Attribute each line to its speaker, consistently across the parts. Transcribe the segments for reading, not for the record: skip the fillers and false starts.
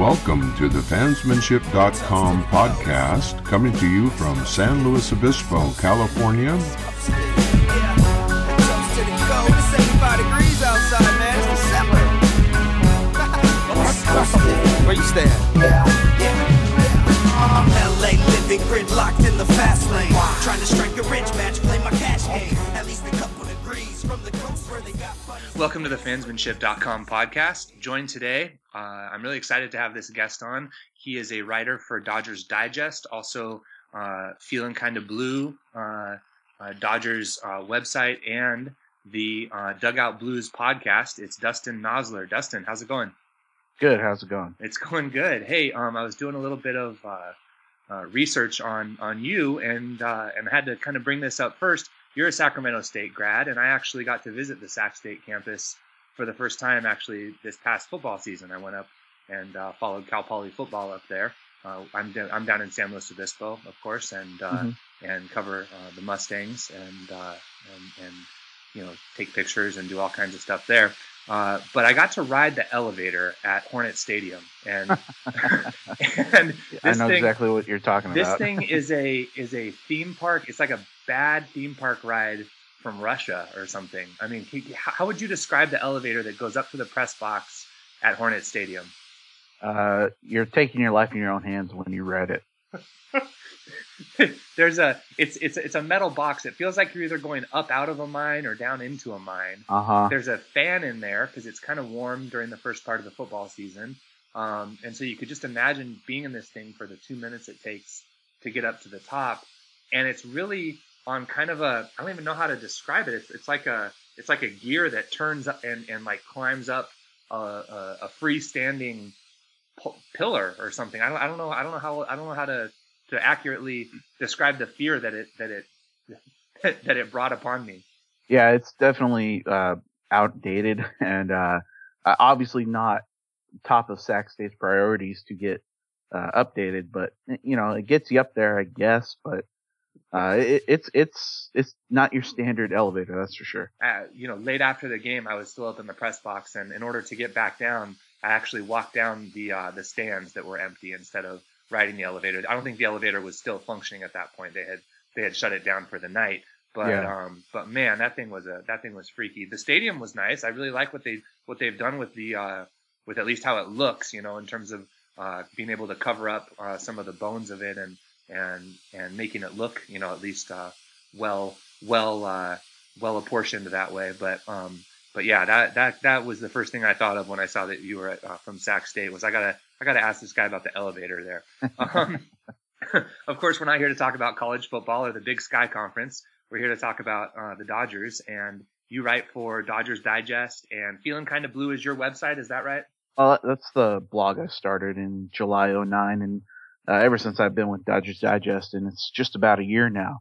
Speaker 1: Welcome to the Fansmanship.com podcast, coming to you from San Luis Obispo, California.
Speaker 2: It's 85 degrees outside, man. It's December. Where you stand? LA living gridlocked in the fast lane. Trying to strike a rich match, play my cash game. At least a couple degrees from the coast where they got fun.
Speaker 3: Welcome to the Fansmanship.com podcast. Joined today, I'm really excited to have this guest on. He is a writer for Dodgers Digest, also Feeling Kind of Blue, Dodgers website, and the Dugout Blues podcast. It's Dustin Nosler. Dustin, how's it going?
Speaker 4: Good. How's it going?
Speaker 3: It's going good. Hey, I was doing a little bit of research on you, and had to kind of bring this up first. You're a Sacramento State grad, and I actually got to visit the Sac State campus for the first time actually this past football season. I went up and followed Cal Poly football up there. I'm down in San Luis Obispo, of course, and cover the Mustangs and you know, take pictures and do all kinds of stuff there. But I got to ride the elevator at Hornet Stadium, and
Speaker 4: I know exactly what you're talking about.
Speaker 3: This thing is a theme park. It's like a bad theme park ride from Russia or something. I mean, how would you describe the elevator that goes up to the press box at Hornet Stadium?
Speaker 4: You're taking your life in your own hands when you ride it.
Speaker 3: It's a metal box. It feels like you're either going up out of a mine or down into a mine. There's a fan in there because it's kind of warm during the first part of the football season. And so you could just imagine being in this thing for the 2 minutes it takes to get up to the top. And it's really on kind of I don't even know how to describe it. It's like a gear that turns up and like climbs up a freestanding pillar or something. I don't know how to accurately describe the fear that it brought upon me.
Speaker 4: Yeah, it's definitely outdated and obviously not top of Sac State's priorities to get updated, but you know, it gets you up there, I guess, but it's not your standard elevator, that's for sure.
Speaker 3: You know, late after the game, I was still up in the press box, and in order to get back down, I actually walked down the stands that were empty instead of riding the elevator. I don't think the elevator was still functioning at that point. They had shut it down for the night. But yeah. But man, that thing was freaky. The stadium was nice. I really like what they've done with with at least how it looks, you know, in terms of being able to cover up some of the bones of it and making it look, you know, at least well apportioned that way. But yeah, that was the first thing I thought of when I saw that you were from Sac State. Was I gotta ask this guy about the elevator there. Of course, we're not here to talk about college football or the Big Sky Conference. We're here to talk about the Dodgers, and you write for Dodgers Digest, and Feeling Kind of Blue is your website. Is that right?
Speaker 4: That's the blog I started in July '09, and ever since I've been with Dodgers Digest, and it's just about a year now.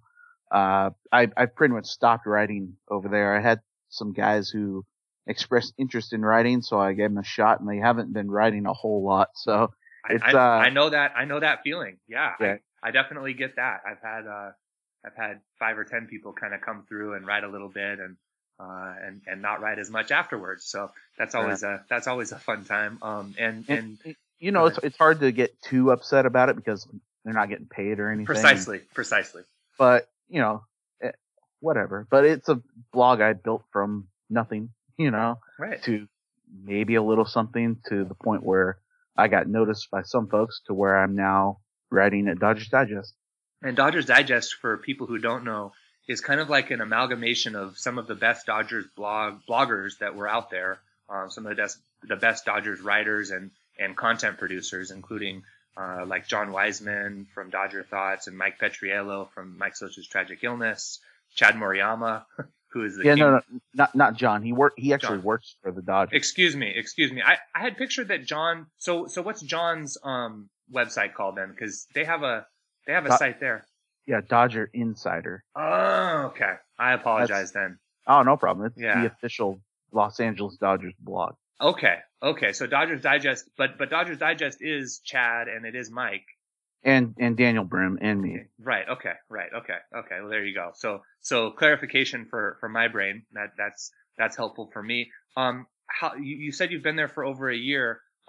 Speaker 4: I pretty much stopped writing over there. I had some guys who expressed interest in writing, so I gave them a shot, and they haven't been writing a whole lot. So it's,
Speaker 3: I know that feeling. Yeah. I definitely get that. I've had 5 or 10 people kind of come through and write a little bit and not write as much afterwards. So that's always a fun time. And
Speaker 4: you know, it's hard to get too upset about it because they're not getting paid or anything.
Speaker 3: Precisely.
Speaker 4: But you know, whatever. But it's a blog I built from nothing, you know,
Speaker 3: right,
Speaker 4: to maybe a little something, to the point where I got noticed by some folks to where I'm now writing at Dodgers Digest.
Speaker 3: And Dodgers Digest, for people who don't know, is kind of like an amalgamation of some of the best Dodgers bloggers that were out there, some of the best Dodgers writers and content producers, including like John Wiseman from Dodger Thoughts and Mike Petriello from Mike Socha's Tragic Illness, Chad Moriyama, who is the king.
Speaker 4: No, not John. He actually works for the Dodgers.
Speaker 3: Excuse me. I had pictured that John. So what's John's website called then? Because they have a site there.
Speaker 4: Yeah, Dodger Insider.
Speaker 3: Oh, okay. I apologize then.
Speaker 4: Oh, no problem. It's the official Los Angeles Dodgers blog.
Speaker 3: Okay. So Dodgers Digest, but Dodgers Digest is Chad and it is Mike.
Speaker 4: And Daniel Brim and me.
Speaker 3: Right. Okay. Well, there you go. So clarification for my brain. That's helpful for me. How you said you've been there for over a year.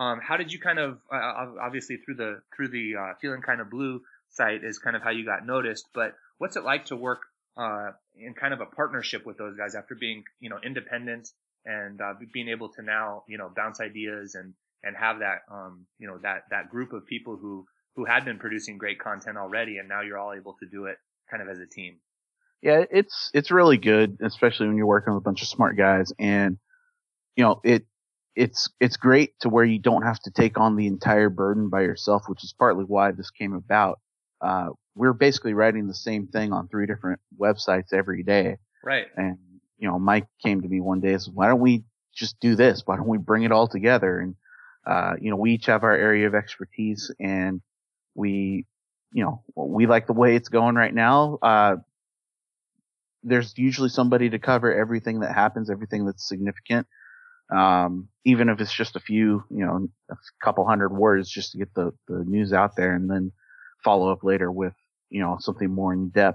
Speaker 3: how did you kind of obviously through the Feeling Kind of Blue site is kind of how you got noticed, but what's it like to work in kind of a partnership with those guys after being independent and being able to now bounce ideas and have that that group of people who had been producing great content already, and now you're all able to do it kind of as a team?
Speaker 4: Yeah, it's really good, especially when you're working with a bunch of smart guys, and it's great to where you don't have to take on the entire burden by yourself, which is partly why this came about. We're basically writing the same thing on 3 different websites every day.
Speaker 3: Right.
Speaker 4: And, Mike came to me one day and said, why don't we just do this? Why don't we bring it all together? And, we each have our area of expertise, and we like the way it's going right now. There's usually somebody to cover everything that happens, everything that's significant. Even if it's just a few, a couple hundred words just to get the news out there, and then follow up later with, something more in depth.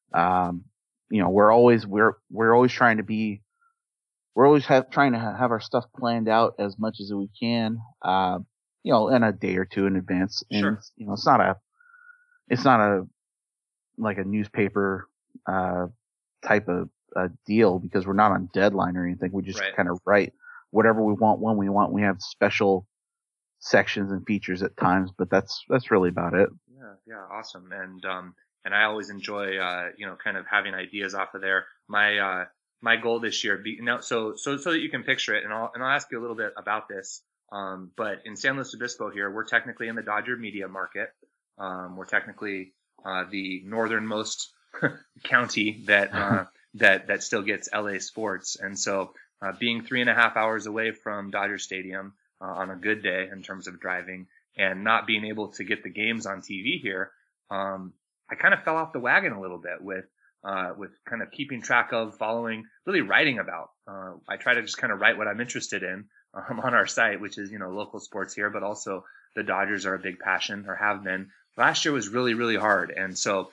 Speaker 4: We're always trying to trying to have our stuff planned out as much as we can, in a day or two in advance. And,
Speaker 3: sure.
Speaker 4: It's not a like a newspaper, type of deal, because we're not on deadline or anything. We just kind of write whatever we want when we want. We have special sections and features at times, but that's really about it.
Speaker 3: Yeah, awesome. And I always enjoy kind of having ideas off of there. My goal this year so that you can picture it, and I'll ask you a little bit about this. But in San Luis Obispo here, we're technically in the Dodger media market. We're technically the northernmost county that still gets LA sports. And so being 3.5 hours away from Dodger Stadium on a good day in terms of driving, and not being able to get the games on TV here, I kind of fell off the wagon a little bit with kind of keeping track of, following, really writing about. I try to just kind of write what I'm interested in on our site, which is, local sports here, but also the Dodgers are a big passion, or have been. Last year was really, really hard. And so,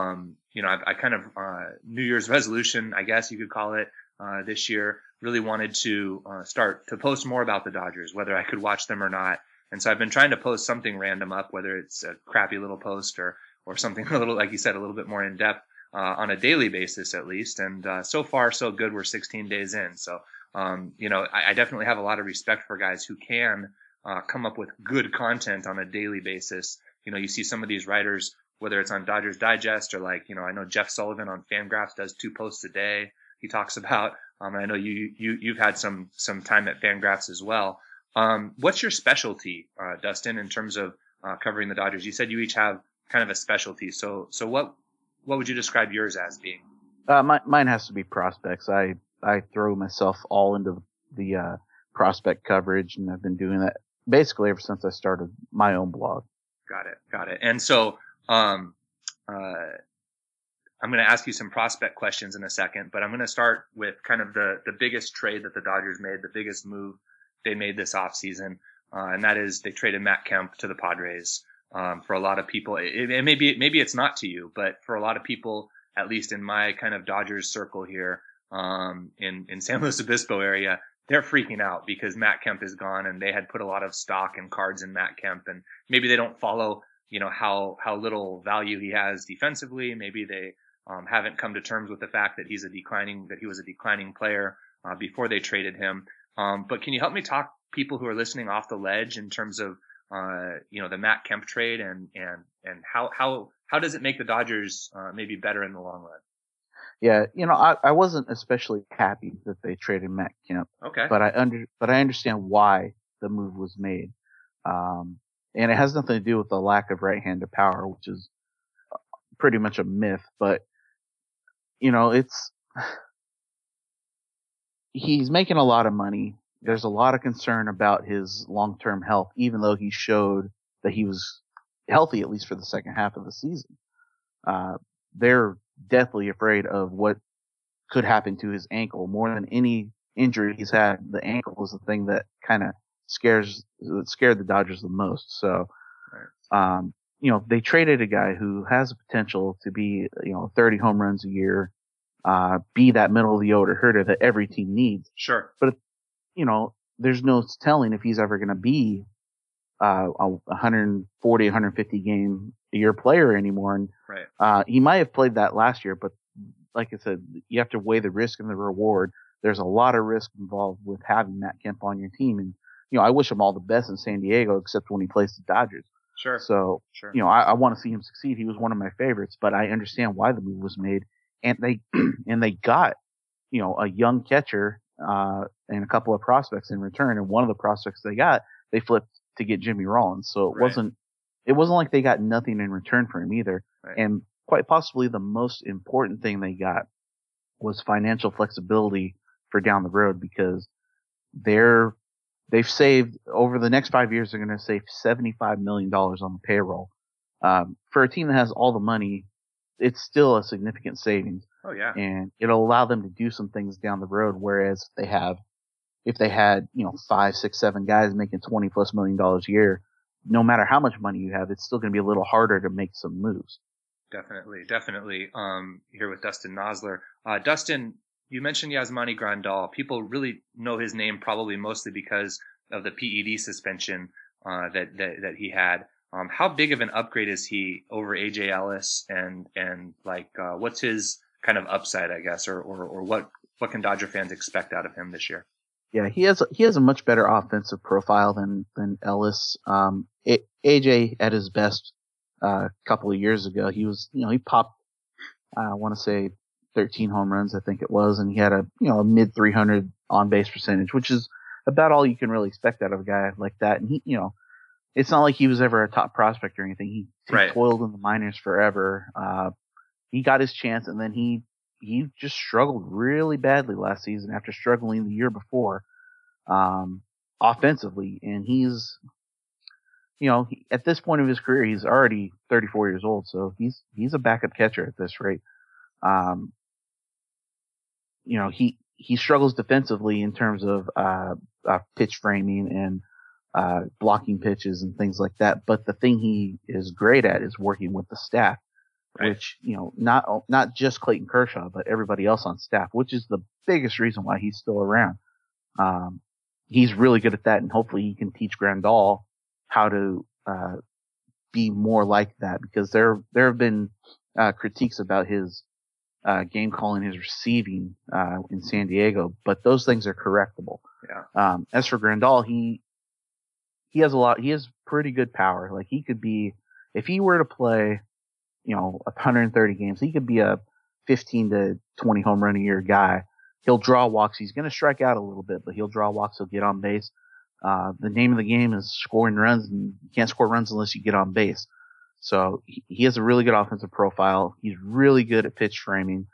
Speaker 3: I kind of, New Year's resolution, I guess you could call it, this year, really wanted to start to post more about the Dodgers, whether I could watch them or not. And so I've been trying to post something random up, whether it's a crappy little post or something a little, like you said, a little bit more in depth, on a daily basis at least. And so far, so good. We're 16 days in. So, I definitely have a lot of respect for guys who can come up with good content on a daily basis. You see some of these writers, whether it's on Dodgers Digest or I know Jeff Sullivan on Fangraphs does 2 posts a day. He talks about, and I know you've had some time at Fangraphs as well. What's your specialty, Dustin, in terms of covering the Dodgers? You said you each have kind of a specialty. So what would you describe yours as being?
Speaker 4: Mine has to be prospects. I throw myself all into the prospect coverage, and I've been doing that basically ever since I started my own blog.
Speaker 3: Got it. And so, I'm going to ask you some prospect questions in a second, but I'm going to start with kind of the biggest trade that the Dodgers made, the biggest move they made this offseason. And that is they traded Matt Kemp to the Padres. For a lot of people, maybe it's not to you, but for a lot of people, at least in my kind of Dodgers circle here, in San Luis Obispo area, they're freaking out because Matt Kemp is gone, and they had put a lot of stock and cards in Matt Kemp, and maybe they don't follow, how little value he has defensively. Maybe they haven't come to terms with the fact that he was a declining player before they traded him. But can you help me talk people who are listening off the ledge in terms of the Matt Kemp trade and how does it make the Dodgers maybe better in the long run?
Speaker 4: Yeah, I wasn't especially happy that they traded Matt Kemp.
Speaker 3: Okay.
Speaker 4: But I understand why the move was made. And it has nothing to do with the lack of right-handed power, which is pretty much a myth. But he's making a lot of money. There's a lot of concern about his long-term health, even though he showed that he was healthy, at least for the second half of the season. They're deathly afraid of what could happen to his ankle. More than any injury he's had, the ankle was the thing that kind of scared the Dodgers the most. So, they traded a guy who has the potential to be, 30 home runs a year, be that middle of the order hitter that every team needs.
Speaker 3: Sure.
Speaker 4: But, there's no telling if he's ever going to be a 140, 150 game a year player anymore. And, he might have played that last year, but like I said, you have to weigh the risk and the reward. There's a lot of risk involved with having Matt Kemp on your team. And, I wish him all the best in San Diego, except when he plays the Dodgers.
Speaker 3: Sure.
Speaker 4: So, I want to see him succeed. He was one of my favorites, but I understand why the move was made. And they got, a young catcher, and a couple of prospects in return. And one of the prospects they flipped to get Jimmy Rollins. So it wasn't like they got nothing in return for him either.
Speaker 3: Right.
Speaker 4: And quite possibly the most important thing they got was financial flexibility for down the road, because they've saved over the next 5 years, they're going to save $75 million on the payroll. For a team that has all the money, it's still a significant savings.
Speaker 3: Oh yeah.
Speaker 4: And it'll allow them to do some things down the road. Whereas if they had, 5, 6, 7 guys making $20+ million a year, no matter how much money you have, it's still going to be a little harder to make some moves.
Speaker 3: Definitely. Here with Dustin Nosler. Dustin, you mentioned Yasmani Grandal. People really know his name probably mostly because of the PED suspension that he had. How big of an upgrade is he over AJ Ellis, and what's his kind of upside, I guess, or what can Dodger fans expect out of him this year?
Speaker 4: Yeah, he has a much better offensive profile than Ellis. AJ at his best a couple of years ago, he was, he popped, I want to say 13 home runs, I think it was, and he had a mid 300 on base percentage, which is about all you can really expect out of a guy like that. And he, it's not like he was ever a top prospect or anything. He toiled in the minors forever. He got his chance, and then he just struggled really badly last season after struggling the year before, offensively. And he's, at this point of his career, he's already 34 years old. So he's a backup catcher at this rate. He struggles defensively in terms of, pitch framing and, blocking pitches and things like that. But the thing he is great at is working with the staff. Right. Which, not just Clayton Kershaw, but everybody else on staff, which is the biggest reason why he's still around. He's really good at that, and hopefully he can teach Grandal how to be more like that, because there have been critiques about his game calling, his receiving in San Diego, but those things are correctable.
Speaker 3: Yeah.
Speaker 4: As for Grandal, he has pretty good power. Like, he could be, if he were to play 130 games, he could be a 15 to 20 home run a year guy. He'll draw walks. He's going to strike out a little bit, but he'll draw walks. He'll get on base. The name of the game is scoring runs, and you can't score runs unless you get on base. So he has a really good offensive profile. He's really good at pitch framing.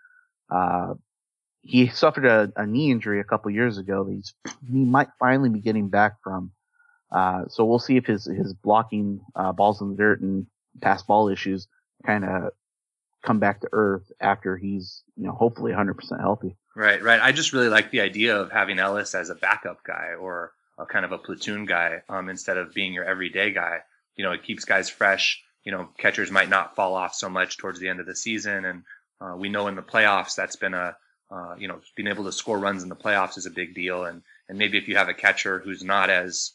Speaker 4: He suffered a knee injury a couple years ago that he might finally be getting back from. So we'll see if his blocking balls in the dirt and pass ball issues kind of come back to earth after he's, hopefully 100% healthy.
Speaker 3: Right. I just really like the idea of having Ellis as a backup guy or a kind of a platoon guy, instead of being your everyday guy. It keeps guys fresh. Catchers might not fall off so much towards the end of the season. And we know in the playoffs, that's been being able to score runs in the playoffs is a big deal. And maybe if you have a catcher who's not as,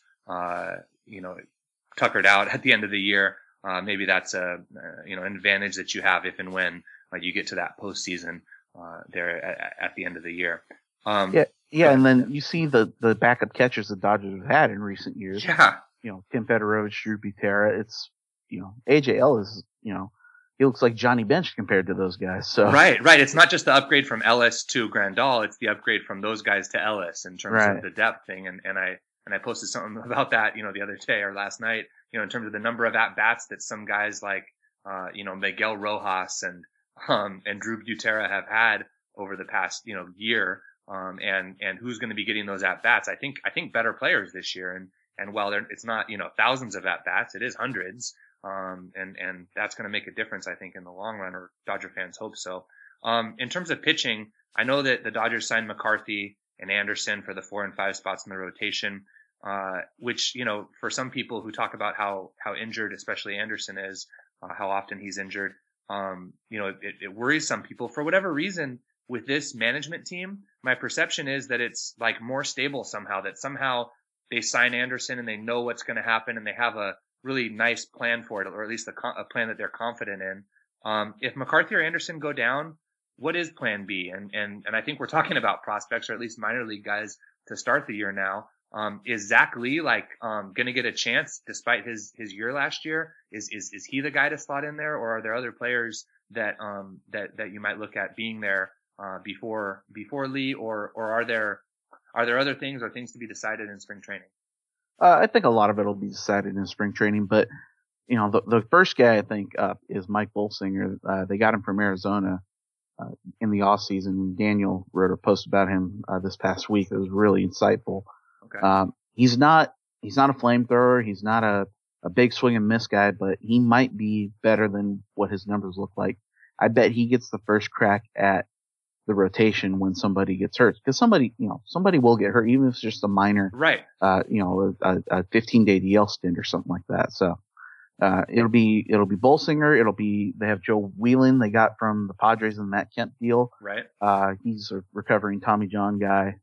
Speaker 3: tuckered out at the end of the year, maybe that's an advantage that you have if and when you get to that postseason there at the end of the year.
Speaker 4: Yeah, and then you see the backup catchers the Dodgers have had in recent years.
Speaker 3: Yeah.
Speaker 4: Tim Federowicz, Drew Butera. It's, AJ Ellis, he looks like Johnny Bench compared to those guys. So
Speaker 3: Right. It's not just the upgrade from Ellis to Grandal. It's the upgrade from those guys to Ellis in terms of the depth thing. And I posted something about that, the other day or last night, in terms of the number of at-bats that some guys like, Miguel Rojas and Drew Butera have had over the past, year. And who's going to be getting those at-bats. I think better players this year. And while it's not, thousands of at-bats, it is hundreds. And that's going to make a difference, I think, in the long run, or Dodger fans hope so. In terms of pitching, I know that the Dodgers signed McCarthy and Anderson for the 4 and 5 spots in the rotation, which, for some people who talk about how injured, especially Anderson is, how often he's injured, it worries some people for whatever reason. With this management team, my perception is that it's like more stable somehow, that somehow they sign Anderson and they know what's going to happen and they have a really nice plan for it, or at least a plan that they're confident in. If McCarthy or Anderson go down, what is plan B? And I think we're talking about prospects, or at least minor league guys, to start the year now. Is Zach Lee going to get a chance despite his year last year? Is he the guy to slot in there, or are there other players that you might look at being there before Lee, or are there other things or things to be decided in spring training?
Speaker 4: I think a lot of it will be decided in spring training, but the first guy I think up is Mike Bolsinger. They got him from Arizona in the off season. Daniel wrote a post about him this past week that was really insightful.
Speaker 3: Okay.
Speaker 4: He's not a flamethrower. He's not a big swing and miss guy, but he might be better than what his numbers look like. I bet he gets the first crack at the rotation when somebody gets hurt, because somebody will get hurt, even if it's just a minor,
Speaker 3: right?
Speaker 4: A 15-day DL stint or something like that. So, it'll be Bolsinger. They have Joe Whelan they got from the Padres in that Kemp deal.
Speaker 3: Right.
Speaker 4: He's a recovering Tommy John guy.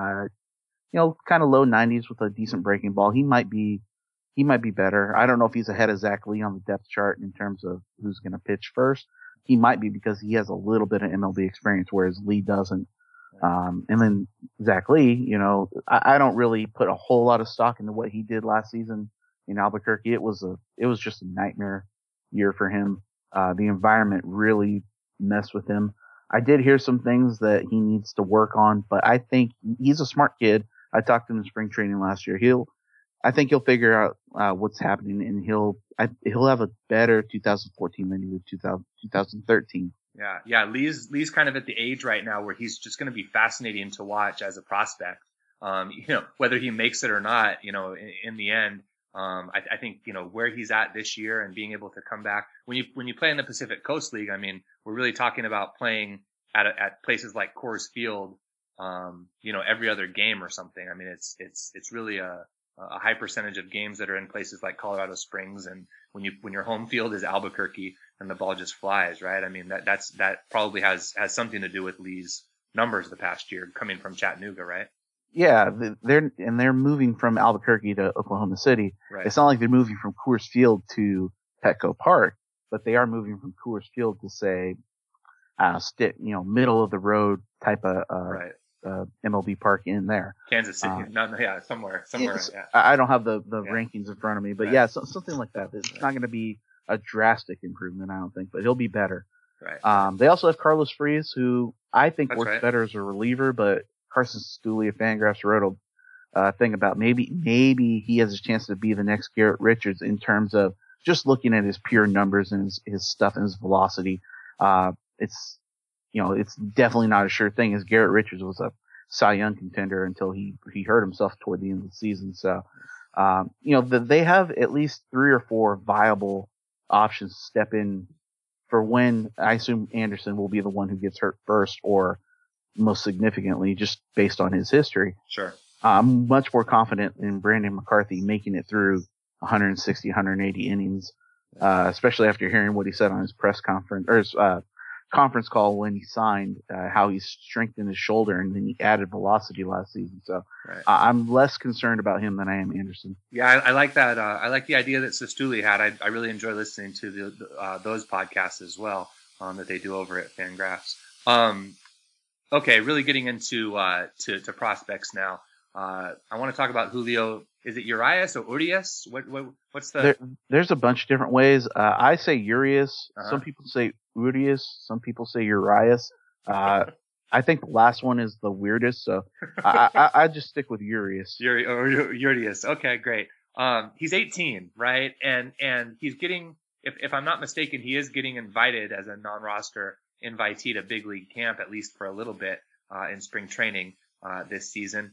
Speaker 4: Kind of low 90s with a decent breaking ball. He might be better. I don't know if he's ahead of Zach Lee on the depth chart in terms of who's going to pitch first. He might be, because he has a little bit of MLB experience, whereas Lee doesn't. And then Zach Lee, I don't really put a whole lot of stock into what he did last season in Albuquerque. It was just a nightmare year for him. The environment really messed with him. I did hear some things that he needs to work on, but I think he's a smart kid. I talked to him in spring training last year. I think he'll figure out what's happening, and he'll have a better 2014 than he did 2013.
Speaker 3: Yeah. Lee's kind of at the age right now where he's just going to be fascinating to watch as a prospect. Whether he makes it or not, in the end, I think where he's at this year and being able to come back when you play in the Pacific Coast League. I mean, we're really talking about playing at places like Coors Field, every other game or something. I mean, it's really a high percentage of games that are in places like Colorado Springs, and when your home field is Albuquerque and the ball just flies, right? I mean, that probably has something to do with Lee's numbers the past year coming from Chattanooga, right?
Speaker 4: Yeah, they're moving from Albuquerque to Oklahoma City.
Speaker 3: Right.
Speaker 4: It's not like they're moving from Coors Field to Petco Park, but they are moving from Coors Field to, say, middle of the road type of
Speaker 3: right.
Speaker 4: MLB park in there.
Speaker 3: Kansas City. Somewhere. Yeah.
Speaker 4: I don't have the rankings in front of me, but right. Something like that. It's not going to be a drastic improvement, I don't think, but he'll be better.
Speaker 3: Right.
Speaker 4: They also have Carlos Frias, who I think works
Speaker 3: right.
Speaker 4: better as a reliever, but Carson Stewley of Fangraphs wrote a thing about maybe he has a chance to be the next Garrett Richards in terms of just looking at his pure numbers and his stuff and his velocity. It's definitely not a sure thing, as Garrett Richards was a Cy Young contender until he hurt himself toward the end of the season. So, they have at least 3 or 4 viable options to step in for when I assume Anderson will be the one who gets hurt first, or most significantly, just based on his history.
Speaker 3: Sure.
Speaker 4: I'm much more confident in Brandon McCarthy making it through 160, 180 innings, especially after hearing what he said on his press conference, or his conference call when he signed, how he strengthened his shoulder and then he added velocity last season. So
Speaker 3: right.
Speaker 4: I'm less concerned about him than I am Anderson.
Speaker 3: Yeah, I like that. I like the idea that Sestouli had. I really enjoy listening to those podcasts as well, that they do over at Fangraphs. Okay, really getting into to prospects now. I want to talk about Julio. Is it Urias or Urias? What's the?
Speaker 4: There's a bunch of different ways. I say Urias.
Speaker 3: Uh-huh.
Speaker 4: Some people say Urias. Some people say Urias. I think the last one is the weirdest, so I just stick with Urias.
Speaker 3: Urias. Okay, great. He's 18, right? And he's getting, if I'm not mistaken, he is getting invited as a non-roster invitee to big league camp, at least for a little bit, in spring training, this season.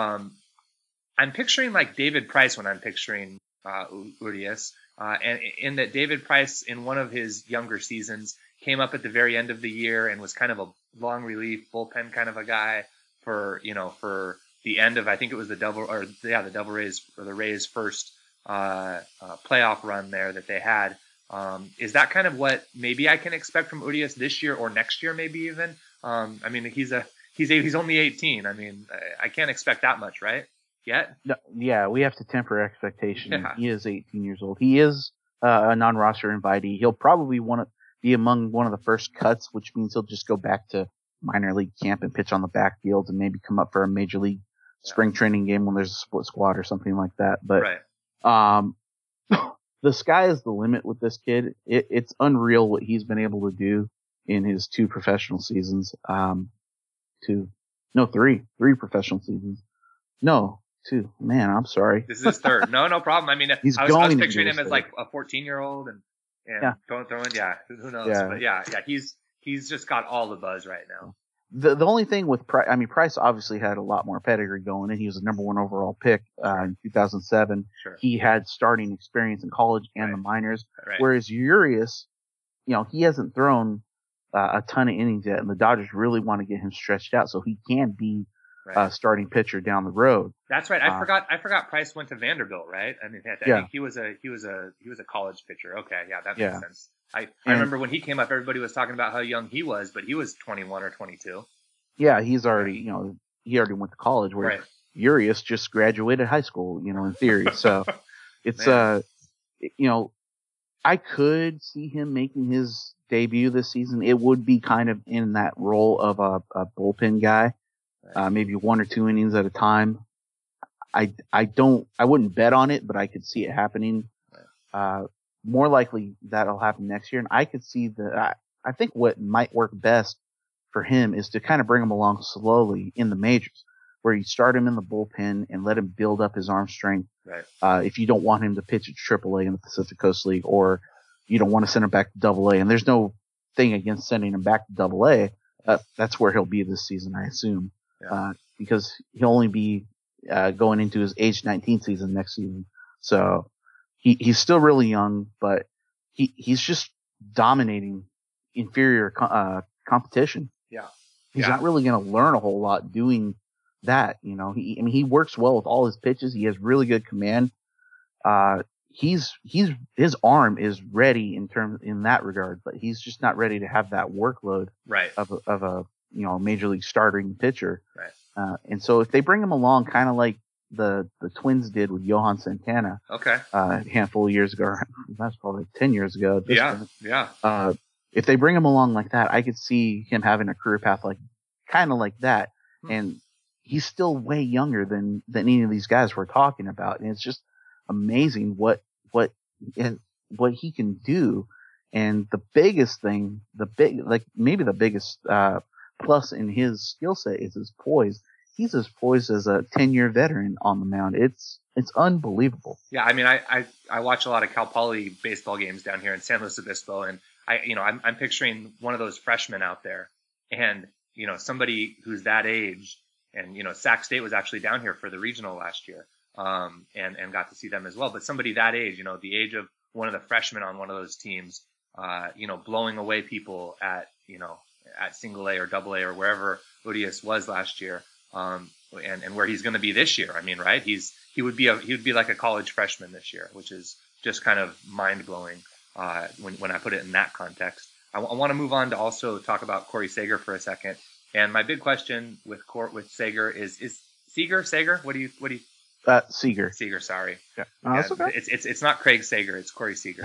Speaker 3: I'm picturing like David Price when I'm picturing, Urias, and in that David Price in one of his younger seasons came up at the very end of the year and was kind of a long relief bullpen kind of a guy for the end of, I think it was the Devil Rays, or the Rays' first playoff run there that they had. Is that kind of what maybe I can expect from Urias this year or next year, maybe even? I mean, he's only 18. I mean, I can't expect that much, right? yet.
Speaker 4: No, yeah, we have to temper expectations. Yeah. He is 18 years old. He is a non-roster invitee. He'll probably want to be among one of the first cuts, which means he'll just go back to minor league camp and pitch on the backfield and maybe come up for a major league spring training game when there's a split squad or something like that. But the sky is the limit with this kid. It's unreal what he's been able to do in his 2 professional seasons. 3 professional seasons. No, 2. Man, I'm sorry.
Speaker 3: This is his 3rd. No problem. I mean, I was picturing him as like a 14-year-old and throwing. Who knows? Yeah. But he's just got all the buzz right now.
Speaker 4: The only thing with Price, Price obviously had a lot more pedigree going, and he was the number 1 overall pick in 2007.
Speaker 3: Sure.
Speaker 4: He had starting experience in college and the minors, whereas Urias, he hasn't thrown a ton of innings yet, and the Dodgers really want to get him stretched out so he can be a starting pitcher down the road.
Speaker 3: That's right. I forgot Price went to Vanderbilt, right? I mean, I think he was a college pitcher. Okay, yeah, that makes sense. I remember when he came up, everybody was talking about how young he was, but he was 21 or 22.
Speaker 4: Yeah, he's already, he already went to college, where Urias just graduated high school, in theory. So it's, I could see him making his debut this season. It would be kind of in that role of a bullpen guy, maybe 1 or 2 innings at a time. I wouldn't bet on it, but I could see it happening. More likely that'll happen next year. And I could see I think what might work best for him is to kind of bring him along slowly in the majors, where you start him in the bullpen and let him build up his arm strength.
Speaker 3: Right.
Speaker 4: If you don't want him to pitch at AAA in the Pacific Coast League, or you don't want to send him back to AA, and there's no thing against sending him back to AA. That's where he'll be this season, I assume, because he'll only be going into his age 19 season next season. So he's still really young, but he's just dominating inferior competition.
Speaker 3: Yeah.
Speaker 4: He's not really going to learn a whole lot doing that. He works well with all his pitches. He has really good command. His arm is ready in that regard, but he's just not ready to have that workload of a major league starting pitcher.
Speaker 3: Right.
Speaker 4: And so if they bring him along, kind of like the Twins did with Johan Santana, a handful of years ago, that's probably 10 years ago. At this point. If they bring him along like that, I could see him having a career path kind of like that. And he's still way younger than any of these guys we're talking about. And it's just amazing what he can do. And the biggest thing, maybe the biggest plus in his skill set is his poise. He's as poised as a 10-year veteran on the mound. It's unbelievable.
Speaker 3: Yeah, I mean, I watch a lot of Cal Poly baseball games down here in San Luis Obispo, and I'm picturing one of those freshmen out there, and somebody who's that age, and Sac State was actually down here for the regional last year, and got to see them as well. But somebody that age, the age of one of the freshmen on one of those teams, blowing away people at single A or double A or wherever Urias was last year. And where he's going to be this year. I mean, right? He would be like a college freshman this year, which is just kind of mind blowing when I put it in that context. I want to move on to also talk about Corey Seager for a second. And my big question with Seager is Seager? What do you?
Speaker 4: Seager.
Speaker 3: Seager. Sorry.
Speaker 4: Yeah. No, that's okay.
Speaker 3: It's not Craig Sager. It's Corey Seager.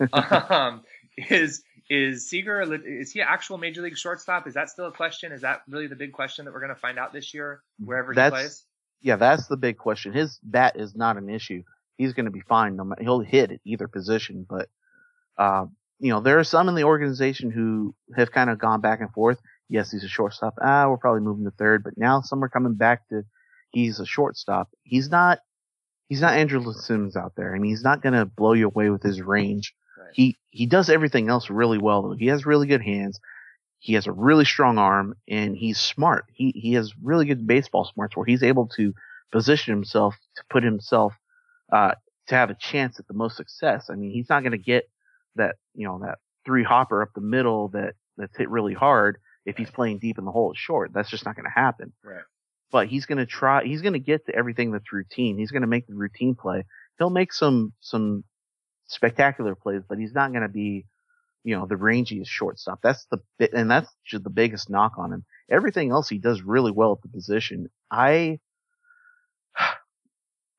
Speaker 3: Is Seager, is he an actual major league shortstop? Is that still a question? Is that really the big question that we're going to find out this year, wherever he plays?
Speaker 4: Yeah, that's the big question. His bat is not an issue. He's going to be fine. He'll hit at either position, but, there are some in the organization who have kind of gone back and forth. Yes, he's a shortstop. We're probably moving to third, but now some are coming back to he's a shortstop. He's not Andrew Sims out there. I mean, he's not going to blow you away with his range. Right. He does everything else really well, though. He has really good hands. He has a really strong arm, and he's smart. He has really good baseball smarts where he's able to position himself to put himself to have a chance at the most success. I mean, he's not going to get that that 3-hopper up the middle that's hit really hard if he's playing deep in the hole at short. That's just not going to happen.
Speaker 3: Right.
Speaker 4: But he's going to try. He's going to get to everything that's routine. He's going to make the routine play. He'll make some spectacular plays, but he's not going to be, the rangiest shortstop. That's just the biggest knock on him. Everything else he does really well at the position.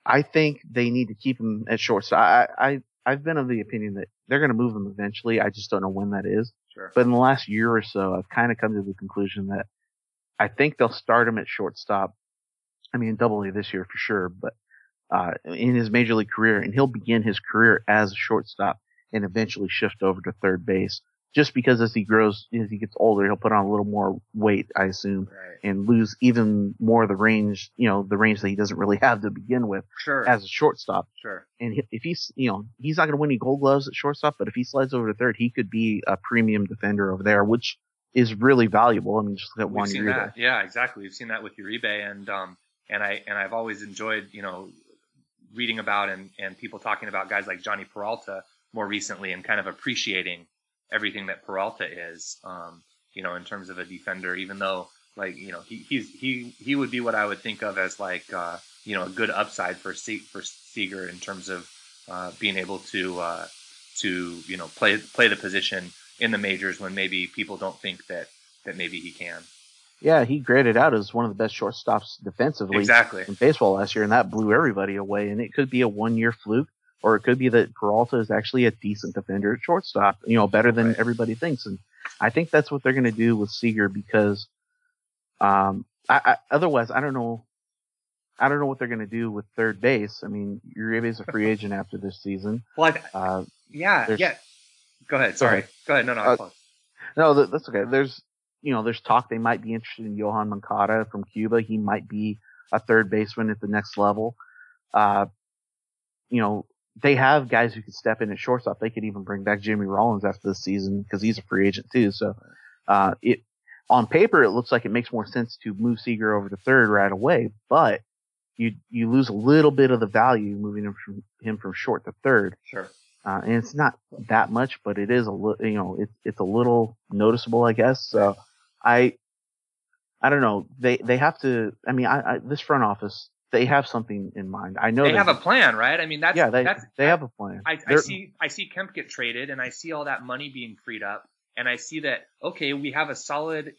Speaker 4: I think they need to keep him at shortstop. I've been of the opinion that they're going to move him eventually. I just don't know when that is.
Speaker 3: Sure.
Speaker 4: But in the last year or so, I've kind of come to the conclusion that I think they'll start him at shortstop. I mean, Double A this year for sure, but in his major league career, and he'll begin his career as a shortstop and eventually shift over to third base. Just because as he gets older, he'll put on a little more weight, I assume,
Speaker 3: right,
Speaker 4: and lose even more of the range, the range that he doesn't really have to begin with
Speaker 3: sure,
Speaker 4: as a shortstop.
Speaker 3: Sure.
Speaker 4: And if he's not going to win any Gold Gloves at shortstop, but if he slides over to third, he could be a premium defender over there, which is really valuable. I mean, just look at Juan Uribe.
Speaker 3: Yeah, exactly. We've seen that with Uribe, and I've always enjoyed, reading about and people talking about guys like Johnny Peralta more recently and kind of appreciating everything that Peralta is, in terms of a defender, even though he would be what I would think of as a good upside for Seager in terms of being able to play the position in the majors when maybe people don't think that maybe he can.
Speaker 4: Yeah, he graded out as one of the best shortstops defensively in baseball last year, and that blew everybody away. And it could be a one-year fluke, or it could be that Peralta is actually a decent defender at shortstop, better than everybody thinks. And I think that's what they're going to do with Seager because otherwise, I don't know what they're going to do with third base. I mean, Uribe is a free agent after this season.
Speaker 3: Well, yeah. Go ahead. Sorry. Go ahead.
Speaker 4: No, that's okay. There's talk they might be interested in Yohan Moncada from Cuba. He might be a third baseman at the next level. They have guys who could step in at shortstop. They could even bring back Jimmy Rollins after this season because he's a free agent too. So, on paper, it looks like it makes more sense to move Seager over to third right away, but you lose a little bit of the value moving him from short to third.
Speaker 3: Sure.
Speaker 4: And it's not that much, but it is it's a little noticeable, I guess. So I don't know. They have to, this front office, they have something in mind. I know
Speaker 3: they have a plan, right? I mean, they
Speaker 4: have a plan.
Speaker 3: I see Kemp get traded, and I see all that money being freed up, and I see that we have a solid,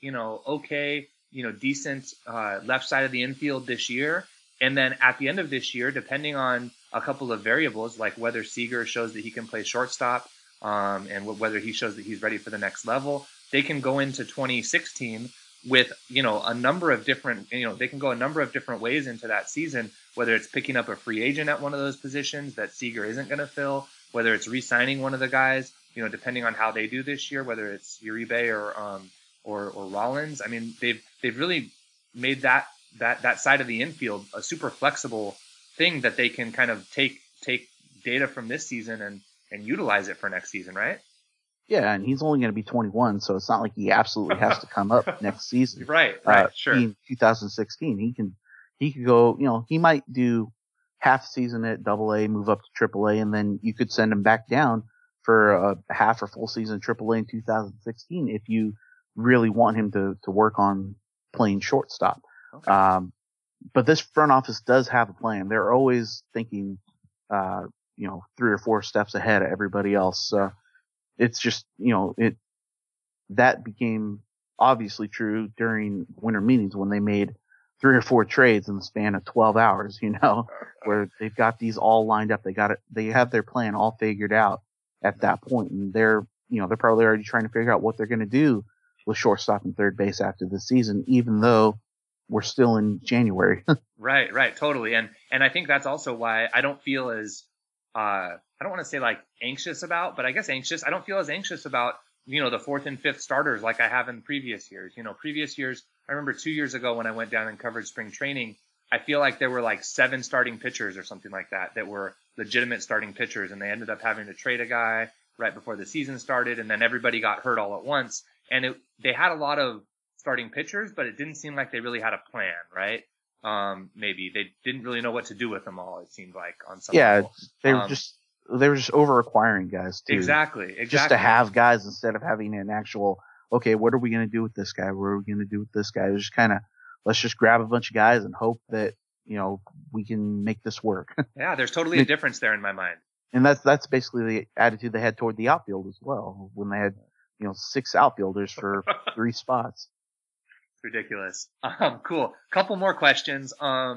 Speaker 3: decent left side of the infield this year, and then at the end of this year, depending on a couple of variables like whether Seager shows that he can play shortstop, and whether he shows that he's ready for the next level, they can go into 2016. With, a number of different, they can go a number of different ways into that season, whether it's picking up a free agent at one of those positions that Seager isn't going to fill, whether it's re-signing one of the guys, depending on how they do this year, whether it's Uribe or Rollins. I mean, they've really made that side of the infield a super flexible thing that they can kind of take data from this season and utilize it for next season, right?
Speaker 4: Yeah, and he's only going to be 21, so it's not like he absolutely has to come up next season.
Speaker 3: Right, sure.
Speaker 4: In 2016, he could go, he might do half the season at Double A, move up to Triple A, and then you could send him back down for a half or full season Triple A in 2016 if you really want him to work on playing shortstop. Okay. But this front office does have a plan. They're always thinking, 3 or 4 steps ahead of everybody else. So it's just, that became obviously true during winter meetings when they made 3 or 4 trades in the span of 12 hours, where they've got these all lined up. They have their plan all figured out at that point. And they're probably already trying to figure out what they're going to do with shortstop and third base after the season, even though we're still in January.
Speaker 3: Right. Totally. And I think that's also why I don't feel as, I don't want to say anxious about, but I guess anxious. I don't feel as anxious about, the 4th and 5th starters like I have in previous years. Previous years, I remember 2 years ago when I went down and covered spring training, I feel like there were 7 starting pitchers or something like that were legitimate starting pitchers, and they ended up having to trade a guy right before the season started, and then everybody got hurt all at once. And they had a lot of starting pitchers, but it didn't seem like they really had a plan, right? Maybe they didn't really know what to do with them all. It seemed like on some level.
Speaker 4: They were just over acquiring guys too.
Speaker 3: Exactly.
Speaker 4: Just to have guys instead of having an actual, okay, what are we going to do with this guy? What are we going to do with this guy? It was just kind of, let's just grab a bunch of guys and hope that, we can make this work.
Speaker 3: Yeah, there's totally a difference there in my mind.
Speaker 4: And that's basically the attitude they had toward the outfield as well, when they had, 6 outfielders for 3 spots.
Speaker 3: Ridiculous. Cool. Couple more questions.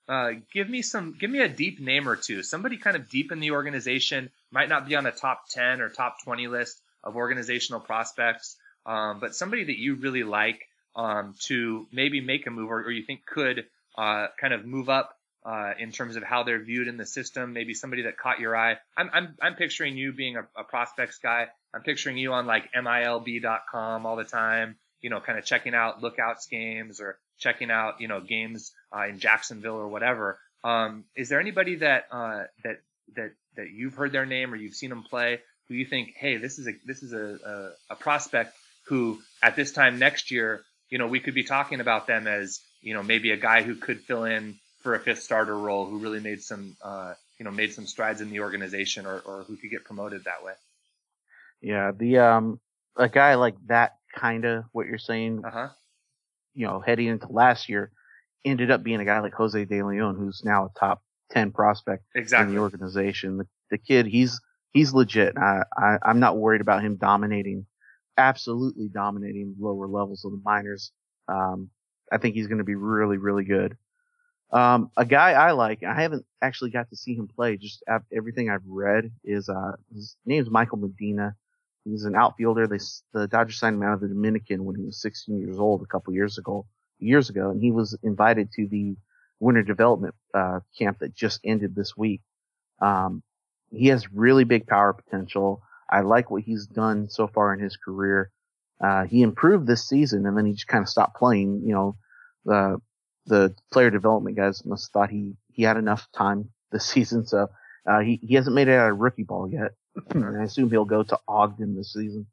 Speaker 3: give me a deep name or two. Somebody kind of deep in the organization, might not be on the top 10 or top 20 list of organizational prospects, but somebody that you really like to maybe make a move, or you think could kind of move up in terms of how they're viewed in the system. Maybe somebody that caught your eye. I'm picturing you being a prospects guy. I'm picturing you on like MILB.com all the time, kind of checking out Lookouts games or checking out, games in Jacksonville or whatever. Is there anybody that you've heard their name or you've seen them play who you think, hey, this is a prospect who at this time next year, we could be talking about them as, maybe a guy who could fill in for a fifth starter role, who really made some strides in the organization, or who could get promoted that way?
Speaker 4: Yeah, a guy like that, kind of what you're saying, heading into last year, ended up being a guy like Jose De Leon, who's now a top 10 prospect in the organization. The kid, he's legit. I'm not worried about him absolutely dominating lower levels of the minors. I think he's going to be really, really good. A guy I like, I haven't actually got to see him play, just everything I've read is, his name's Michael Medina. He's an outfielder. The Dodgers signed him out of the Dominican when he was 16 years old a couple years ago, and he was invited to the winter development, camp that just ended this week. He has really big power potential. I like what he's done so far in his career. He improved this season, and then he just kind of stopped playing. The player development guys must have thought he had enough time this season, so he hasn't made it out of rookie ball yet. I assume he'll go to Ogden this season.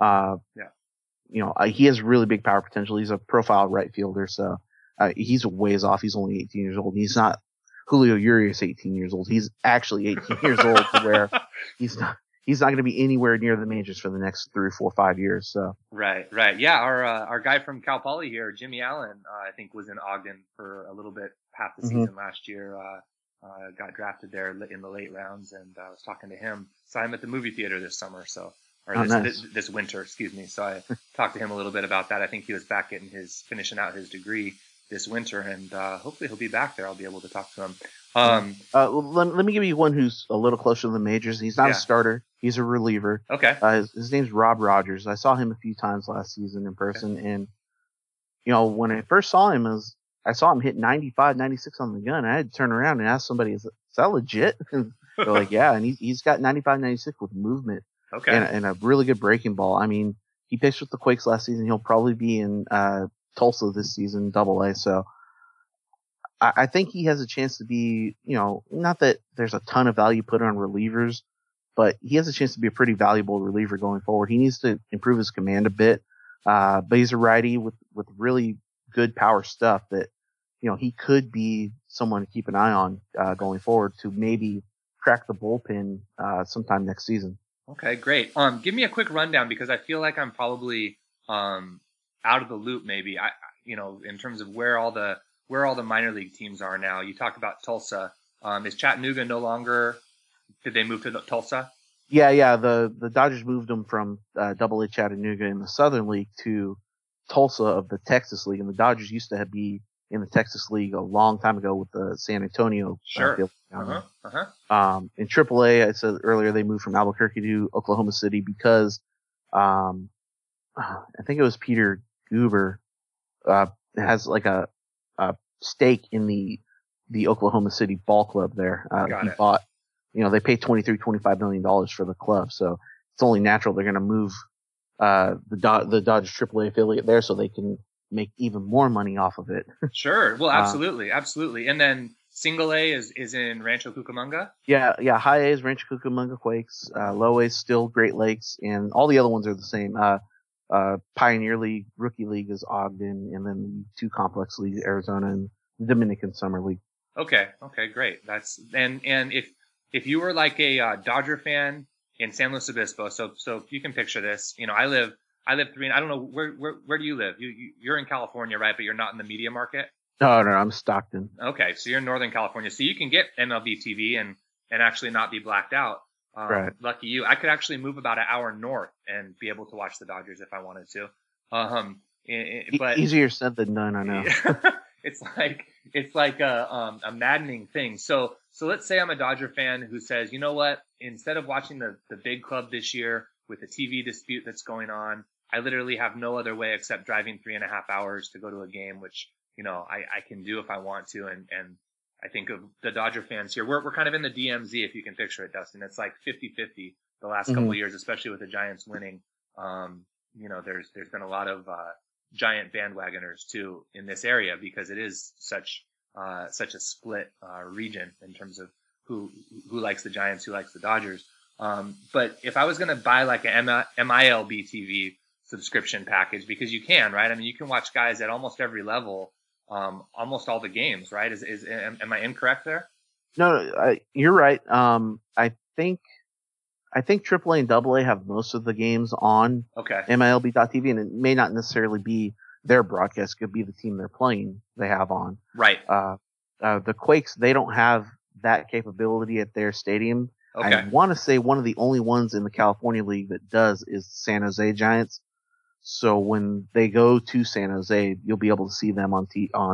Speaker 4: He has really big power potential. He's a profile right fielder, so he's a ways off. He's only 18 years old. He's not Julio Urias 18 years old. He's actually 18 years old to where he's not going to be anywhere near the majors for the next 3, 4, 5 years. So
Speaker 3: right. Yeah. Our guy from Cal Poly here, Jimmy Allen, I think was in Ogden for a little bit, half the season last year. Got drafted there in the late rounds, and I was talking to him. Saw him at the movie theater this summer, this winter, excuse me. So I talked to him a little bit about that. I think he was back finishing out his degree this winter, and hopefully he'll be back there. I'll be able to talk to him.
Speaker 4: Let me give you one who's a little closer to the majors. He's not a starter. He's a reliever.
Speaker 3: Okay.
Speaker 4: His name's Rob Rogers. I saw him a few times last season in person, and when I first saw him, I saw him hit 95, 96 on the gun. I had to turn around and ask somebody, is that legit? And they're like, yeah, and he's got 95, 96 with movement.
Speaker 3: Okay.
Speaker 4: And a really good breaking ball. I mean, he pitched with the Quakes last season. He'll probably be in Tulsa this season, Double-A. So I think he has a chance to be, not that there's a ton of value put on relievers, but he has a chance to be a pretty valuable reliever going forward. He needs to improve his command a bit, but he's a righty with really good power stuff that, he could be someone to keep an eye on going forward to maybe crack the bullpen sometime next season.
Speaker 3: Okay, great. Give me a quick rundown, because I feel like I'm probably out of the loop maybe. In terms of where all the minor league teams are now. You talked about Tulsa. Is Chattanooga no longer? Did they move to Tulsa?
Speaker 4: Yeah. The Dodgers moved them from Double-A Chattanooga in the Southern League to Tulsa of the Texas League, and the Dodgers used to be in the Texas League a long time ago with the San Antonio.
Speaker 3: Sure.
Speaker 4: In Triple-A, I said earlier, they moved from Albuquerque to Oklahoma City because I think it was Peter Guber has like a stake in the Oklahoma City ball club there. He bought, they pay $25 million for the club, so it's only natural they're going to move the Dodgers AAA affiliate there so they can make even more money off of it.
Speaker 3: Sure. Well, absolutely. And then Single A is in Rancho Cucamonga?
Speaker 4: Yeah. High A is Rancho Cucamonga Quakes. Low A is still Great Lakes, and all the other ones are the same. Pioneer League, Rookie League is Ogden, and then the two complex leagues, Arizona and Dominican Summer League.
Speaker 3: Okay, great. That's and if you were like a Dodger fan in San Luis Obispo, so you can picture this. I live 3. I don't know where do you live? You're in California, right? But you're not in the media market.
Speaker 4: No, I'm Stockton.
Speaker 3: Okay, so you're in Northern California, so you can get MLB TV and actually not be blacked out.
Speaker 4: Right.
Speaker 3: Lucky you. I could actually move about an hour north and be able to watch the Dodgers if I wanted to. But
Speaker 4: easier said than done, I know.
Speaker 3: It's like it's like a maddening thing. So let's say I'm a Dodger fan who says, you know what? Instead of watching the big club this year with the TV dispute that's going on, I literally have no other way except driving 3.5 hours to go to a game, which, you know, I can do if I want to. And I think of the Dodger fans here. We're kind of in the DMZ, if you can picture it, Dustin. It's like 50-50 the last couple of years, especially with the Giants winning. You know, there's been a lot of Giant bandwagoners too in this area because it is such a split region in terms of who likes the Giants, who likes the Dodgers. But if I was going to buy like an MILB TV subscription package, because you can, right? I mean, you can watch guys at almost every level, almost all the games, right? Am I incorrect there?
Speaker 4: No, you're right. I think AAA and AA have most of the games on MILB.TV, and it may not necessarily be their broadcast. It could be the team they're playing they have on.
Speaker 3: Right.
Speaker 4: The Quakes, they don't have that capability at their stadium.
Speaker 3: Okay.
Speaker 4: I want to say one of the only ones in the California League that does is San Jose Giants. So when they go to San Jose, you'll be able to see them on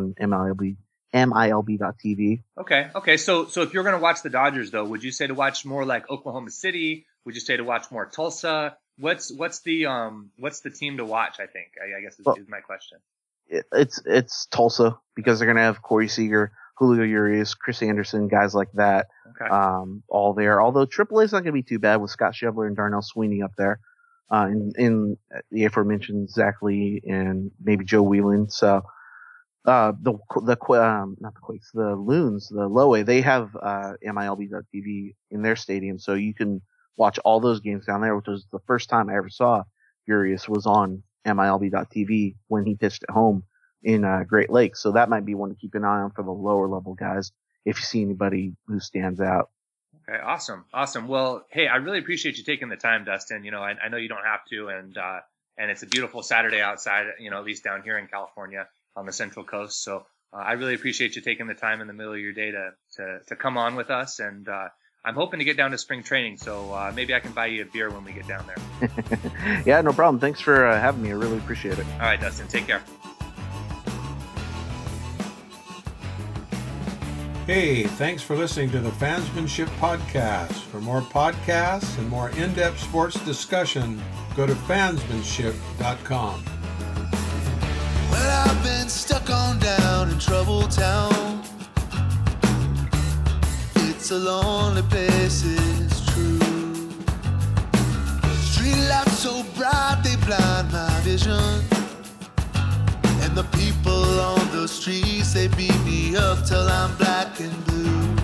Speaker 4: MILB.TV.
Speaker 3: Okay. So if you're going to watch the Dodgers, though, would you say to watch more like Oklahoma City? Would you say to watch more Tulsa? What's the team to watch? I think I guess is my question.
Speaker 4: It's Tulsa because they're going to have Corey Seager, Julio Urias, Chris Anderson, guys like that.
Speaker 3: Okay.
Speaker 4: All there. Although AAA is not going to be too bad with Scott Schebler and Darnell Sweeney up there. In the aforementioned Zach Lee and maybe Joe Whelan. So, not the Quakes, the Loons, the Lowe, they have, MILB.TV in their stadium. So you can watch all those games down there, which was the first time I ever saw Urias was on MILB.TV when he pitched at home in, Great Lakes. So that might be one to keep an eye on for the lower level guys if you see anybody who stands out.
Speaker 3: Okay, awesome. Well, hey, I really appreciate you taking the time, Dustin. You know, I know you don't have to, and it's a beautiful Saturday outside, you know, at least down here in California on the Central Coast. So I really appreciate you taking the time in the middle of your day to come on with us. And I'm hoping to get down to spring training, so maybe I can buy you a beer when we get down there.
Speaker 4: Yeah, no problem. Thanks for having me. I really appreciate it.
Speaker 3: All right, Dustin, take care.
Speaker 1: Hey, thanks for listening to the Fansmanship Podcast. For more podcasts and more in-depth sports discussion, go to fansmanship.com.
Speaker 2: Well, I've been stuck on down in Trouble Town. It's a lonely place, it's true. Street lights so bright, they blind my vision. And the people on the streets, they beat me up till I'm black and blue.